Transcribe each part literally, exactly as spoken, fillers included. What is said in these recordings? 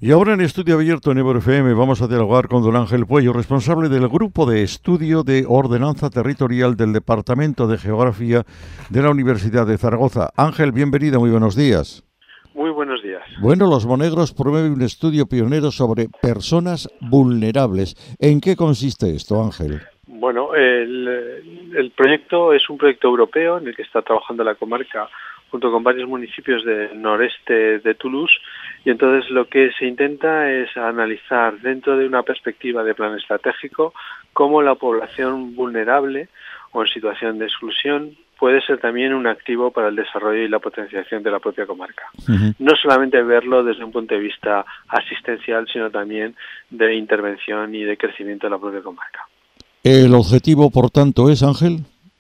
Y ahora en Estudio Abierto en Ebro F M vamos a dialogar con don Ángel Puello, responsable del Grupo de Estudio de Ordenanza Territorial del Departamento de Geografía de la Universidad de Zaragoza. Ángel, bienvenido, muy buenos días. Muy buenos días. Bueno, Los Monegros promueve un estudio pionero sobre personas vulnerables. ¿En qué consiste esto, Ángel? Bueno, el, el proyecto es un proyecto europeo en el que está trabajando la comarca junto con varios municipios del noreste de Toulouse, y entonces lo que se intenta es analizar dentro de una perspectiva de plan estratégico cómo la población vulnerable o en situación de exclusión puede ser también un activo para el desarrollo y la potenciación de la propia comarca. Uh-huh. No solamente verlo desde un punto de vista asistencial, sino también de intervención y de crecimiento de la propia comarca. ¿El objetivo, por tanto, es, Ángel?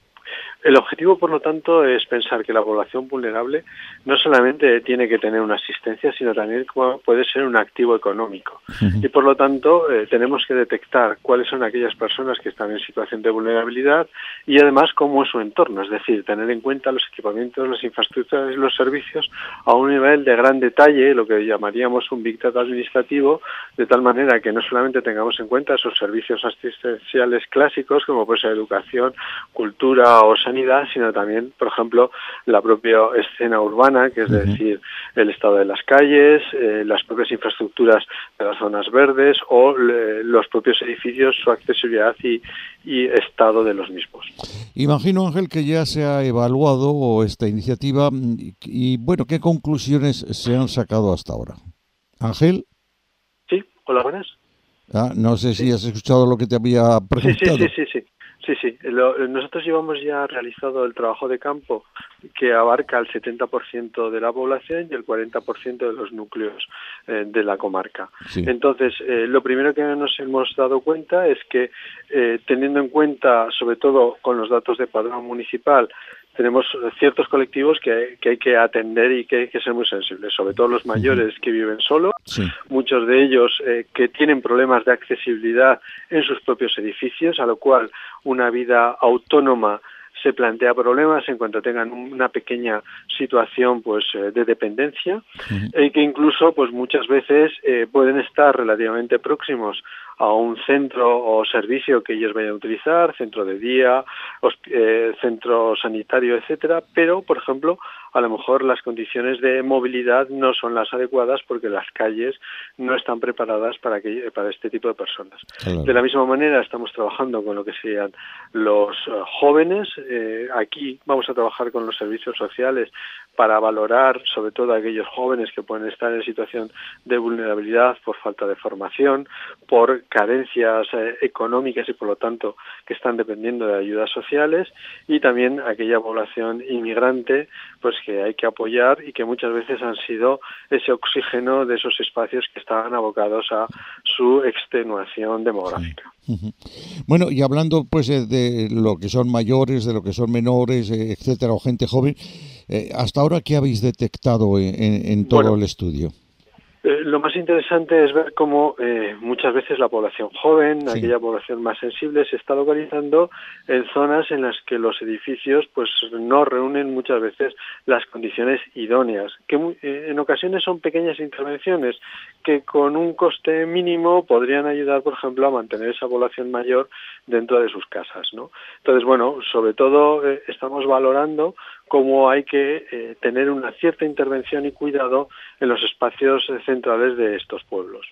El objetivo, por lo tanto, es pensar que la población vulnerable no solamente tiene que tener una asistencia, sino también puede ser un activo económico. Uh-huh. Y, por lo tanto, eh, tenemos que detectar cuáles son aquellas personas que están en situación de vulnerabilidad y, además, cómo es su entorno. Es decir, tener en cuenta los equipamientos, las infraestructuras y los servicios a un nivel de gran detalle, lo que llamaríamos un Big Data administrativo, de tal manera que no solamente tengamos en cuenta esos servicios asistenciales clásicos, como puede ser educación, cultura o sanidad, sino también, por ejemplo, la propia escena urbana, que es uh-huh. decir, el estado de las calles, eh, las propias infraestructuras de las zonas verdes o le, los propios edificios, su accesibilidad y, y estado de los mismos. Imagino, Ángel, que ya se ha evaluado esta iniciativa y, y bueno, ¿qué conclusiones se han sacado hasta ahora? Ángel. Sí, hola, buenas. Ah, no sé si sí. has escuchado lo que te había preguntado. Sí, sí, sí, sí. sí. Sí, sí. Lo, nosotros llevamos ya realizado el trabajo de campo que abarca el setenta por ciento de la población y el cuarenta por ciento de los núcleos eh, de la comarca. Sí. Entonces, eh, lo primero que nos hemos dado cuenta es que, eh, teniendo en cuenta, sobre todo con los datos de padrón municipal, tenemos ciertos colectivos que, que hay que atender y que hay que ser muy sensibles, sobre todo los mayores uh-huh. que viven solos, sí. muchos de ellos eh, que tienen problemas de accesibilidad en sus propios edificios, a lo cual una vida autónoma se plantea problemas en cuanto tengan una pequeña situación pues eh, de dependencia uh-huh. y que incluso pues muchas veces eh, pueden estar relativamente próximos a un centro o servicio que ellos vayan a utilizar, centro de día, eh, centro sanitario, etcétera, pero, por ejemplo, a lo mejor las condiciones de movilidad no son las adecuadas porque las calles no están preparadas para, que, para este tipo de personas. Claro. De la misma manera, estamos trabajando con lo que sean los uh, jóvenes. Eh, aquí vamos a trabajar con los servicios sociales para valorar, sobre todo, a aquellos jóvenes que pueden estar en situación de vulnerabilidad por falta de formación, por carencias eh, económicas y, por lo tanto, que están dependiendo de ayudas sociales, y también aquella población inmigrante pues que hay que apoyar y que muchas veces han sido ese oxígeno de esos espacios que estaban abocados a su extenuación demográfica. Sí. Bueno, y hablando pues de lo que son mayores, de lo que son menores, etcétera, o gente joven, eh, hasta ahora, ¿qué habéis detectado en, en todo bueno, el estudio? Eh, lo más interesante es ver cómo eh, muchas veces la población joven, sí. aquella población más sensible, se está localizando en zonas en las que los edificios pues no reúnen muchas veces las condiciones idóneas, que eh, en ocasiones son pequeñas intervenciones que con un coste mínimo podrían ayudar, por ejemplo, a mantener esa población mayor dentro de sus casas, ¿no? Entonces, bueno, sobre todo eh, estamos valorando cómo hay que eh, tener una cierta intervención y cuidado en los espacios eh, centrales de estos pueblos.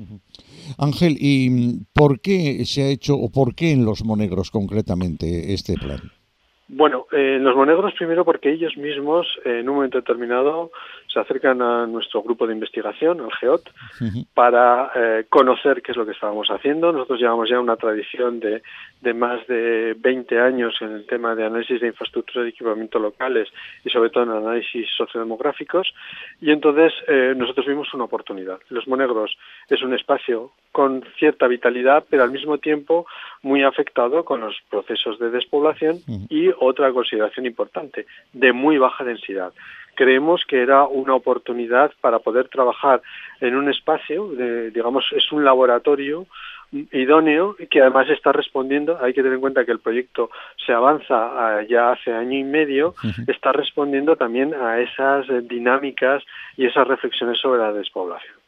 Ángel, ¿y por qué se ha hecho o por qué en Los Monegros concretamente este plan? Bueno, eh, los monegros primero porque ellos mismos eh, en un momento determinado se acercan a nuestro grupo de investigación, al GEOT, uh-huh. para eh, conocer qué es lo que estábamos haciendo. Nosotros llevamos ya una tradición de, de más de veinte años en el tema de análisis de infraestructuras y equipamiento locales y sobre todo en análisis sociodemográficos, y entonces eh, nosotros vimos una oportunidad. Los monegros es un espacio con cierta vitalidad, pero al mismo tiempo muy afectado con los procesos de despoblación uh-huh. y otra consideración importante, de muy baja densidad. Creemos que era una oportunidad para poder trabajar en un espacio, de, digamos, es un laboratorio idóneo que además está respondiendo, hay que tener en cuenta que el proyecto se avanza uh, ya hace año y medio, uh-huh. está respondiendo también a esas dinámicas y esas reflexiones sobre la despoblación.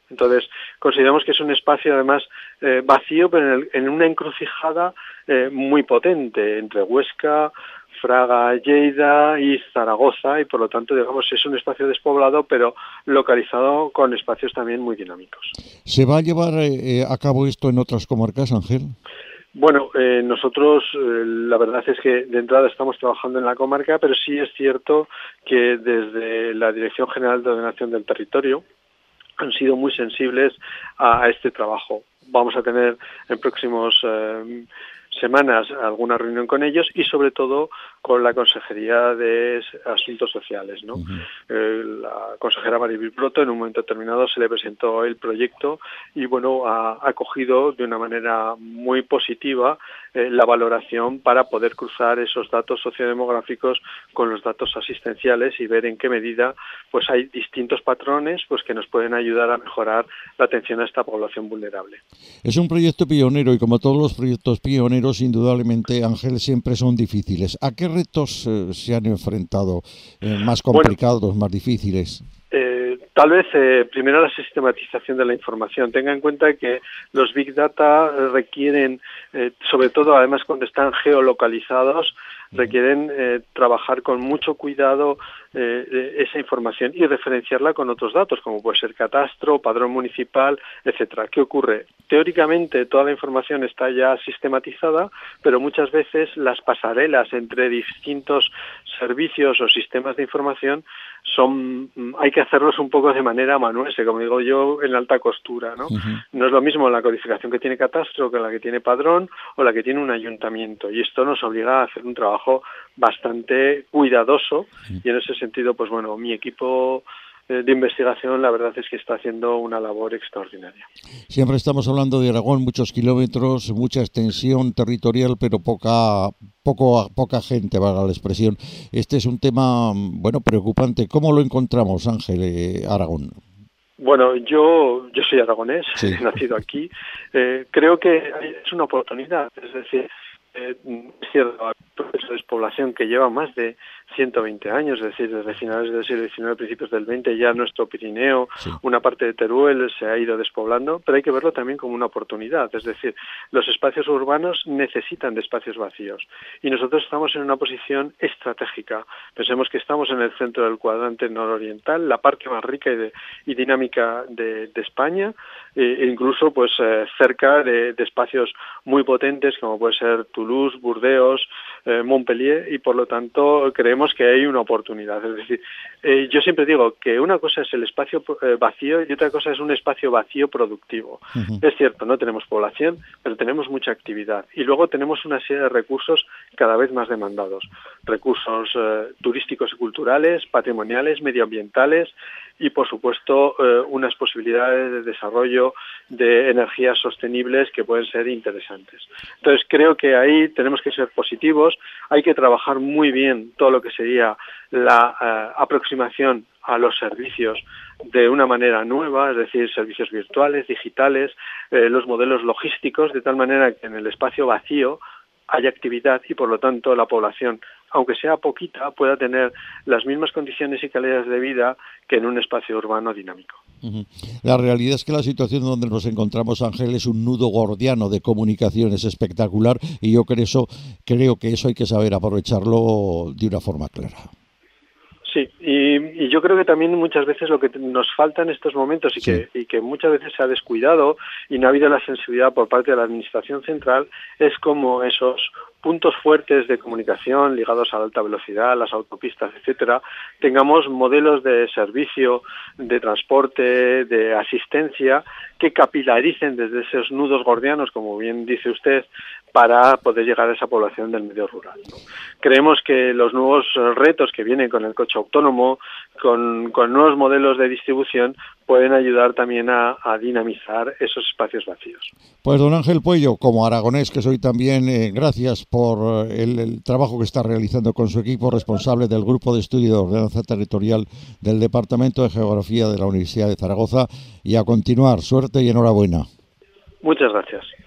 Entonces, consideramos que es un espacio además eh, vacío, pero en, el, en una encrucijada eh, muy potente entre Huesca, Fraga, Lleida y Zaragoza, y por lo tanto, digamos, es un espacio despoblado, pero localizado con espacios también muy dinámicos. ¿Se va a llevar eh, a cabo esto en otras comarcas, Ángel? Bueno, eh, nosotros eh, la verdad es que de entrada estamos trabajando en la comarca, pero sí es cierto que desde la Dirección General de Ordenación del Territorio han sido muy sensibles a, a este trabajo. Vamos a tener en próximos eh, semanas alguna reunión con ellos y sobre todo con la Consejería de Asuntos Sociales, ¿no? Uh-huh. Eh, la consejera Maribel Proto en un momento determinado se le presentó el proyecto y bueno, ha acogido de una manera muy positiva eh, la valoración para poder cruzar esos datos sociodemográficos con los datos asistenciales y ver en qué medida pues hay distintos patrones pues que nos pueden ayudar a mejorar la atención a esta población vulnerable. Es un proyecto pionero y como todos los proyectos pioneros, indudablemente, Ángel, siempre son difíciles. ¿A qué retos eh, se han enfrentado? Eh, ¿Más complicados, bueno, más difíciles? Eh, tal vez, eh, primero, la sistematización de la información. Tenga en cuenta que los Big Data requieren, eh, sobre todo, además, cuando están geolocalizados, requieren eh, trabajar con mucho cuidado eh, esa información y referenciarla con otros datos, como puede ser catastro, padrón municipal, etcétera. ¿Qué ocurre? Teóricamente toda la información está ya sistematizada, pero muchas veces las pasarelas entre distintos servicios o sistemas de información son, hay que hacerlos un poco de manera manuense, como digo yo, en alta costura, ¿no? Uh-huh. No es lo mismo la codificación que tiene catastro que la que tiene padrón o la que tiene un ayuntamiento, y esto nos obliga a hacer un trabajo bastante cuidadoso, uh-huh. y en ese sentido, pues bueno, mi equipo de investigación, la verdad es que está haciendo una labor extraordinaria. Siempre estamos hablando de Aragón, muchos kilómetros, mucha extensión territorial, pero poca poco poca gente, valga la expresión. Este es un tema, bueno, preocupante. ¿Cómo lo encontramos, Ángel, eh, Aragón? Bueno, yo yo soy aragonés, sí. He nacido aquí. Eh, creo que es una oportunidad, es decir, eh, es cierto, el proceso de despoblación que lleva más de ciento veinte años, es decir, desde finales del siglo diecinueve, principios del veinte, ya nuestro Pirineo, sí. una parte de Teruel se ha ido despoblando, pero hay que verlo también como una oportunidad, es decir, los espacios urbanos necesitan de espacios vacíos y nosotros estamos en una posición estratégica. Pensemos que estamos en el centro del cuadrante nororiental, la parte más rica y, de, y dinámica de, de España, e incluso pues eh, cerca de, de espacios muy potentes como puede ser Toulouse, Burdeos, eh, Montpellier, y por lo tanto creemos que hay una oportunidad. Es decir, eh, yo siempre digo que una cosa es el espacio eh, vacío y otra cosa es un espacio vacío productivo. Uh-huh. Es cierto, no tenemos población, pero tenemos mucha actividad. Y luego tenemos una serie de recursos cada vez más demandados. Recursos eh, turísticos y culturales, patrimoniales, medioambientales y, por supuesto, eh, unas posibilidades de desarrollo de energías sostenibles que pueden ser interesantes. Entonces, creo que ahí tenemos que ser positivos, hay que trabajar muy bien todo lo que sería la eh, aproximación a los servicios de una manera nueva, es decir, servicios virtuales, digitales, eh, los modelos logísticos, de tal manera que en el espacio vacío haya actividad y, por lo tanto, la población, aunque sea poquita, pueda tener las mismas condiciones y calidades de vida que en un espacio urbano dinámico. Uh-huh. La realidad es que la situación donde nos encontramos, Ángel, es un nudo gordiano de comunicaciones espectacular y yo creo, eso, creo que eso hay que saber aprovecharlo de una forma clara. Sí, y, y yo creo que también muchas veces lo que nos falta en estos momentos y, sí. que, y que muchas veces se ha descuidado y no ha habido la sensibilidad por parte de la Administración Central es como esos puntos fuertes de comunicación ligados a la alta velocidad, las autopistas, etcétera, tengamos modelos de servicio, de transporte, de asistencia que capilaricen desde esos nudos gordianos, como bien dice usted, para poder llegar a esa población del medio rural, ¿no? Creemos que los nuevos retos que vienen con el coche autónomo, con, con nuevos modelos de distribución, pueden ayudar también a, a dinamizar esos espacios vacíos. Pues don Ángel Puello, como aragonés que soy también, eh, gracias por el, el trabajo que está realizando con su equipo, responsable del Grupo de Estudio de Ordenanza Territorial del Departamento de Geografía de la Universidad de Zaragoza, y a continuar. Suerte y enhorabuena. Muchas gracias.